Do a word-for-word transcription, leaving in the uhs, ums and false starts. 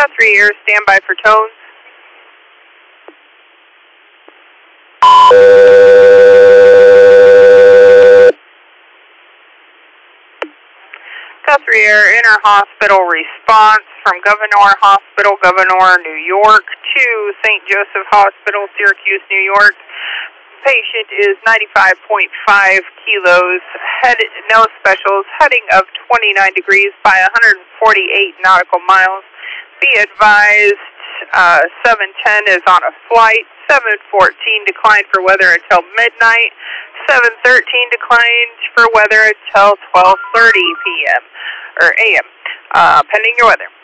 three Air, standby for tones. three Air, inter-hospital response from Gouverneur Hospital, Gouverneur, New York to Saint Joseph Hospital, Syracuse, New York. Patient is ninety-five point five kilos, head, no specials, heading of twenty-nine degrees by one hundred forty-eight nautical miles. Be advised, uh, seven ten is on a flight, seven fourteen declined for weather until midnight, seven thirteen declined for weather until twelve thirty p m or a m, uh, pending your weather.